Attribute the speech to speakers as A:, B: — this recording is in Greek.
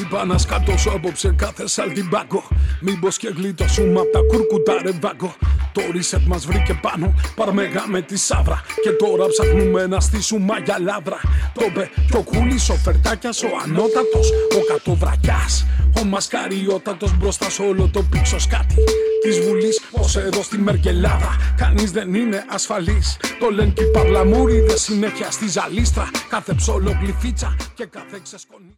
A: είπα να σκατώσω απόψε κάθε σαλτιμπάκο. Μήπως και γλιτώσουμε απ' τα κουρκουτά ρε βάγκο. Το reset μας βρήκε πάνω, παρμεγά με τη σαύρα. Και τώρα ψάχνουμε να στήσουμε για λάβρα. Το μπε κι ο κούλης, ο φερτάκιας, ο ανώτατος, ο κατοβρακιάς, ο μασκαριότατος μπροστά σ' όλο το πίξο σκάτι της Βουλής. Πως εδώ στη Μερκελάδα κανείς δεν είναι ασφαλής. Το λένε κι οι παρλαμούριδες συνέχεια στη ζαλίστρα. Κάθε ψόλο γλυφίτσα και κάθε ξεσκονή.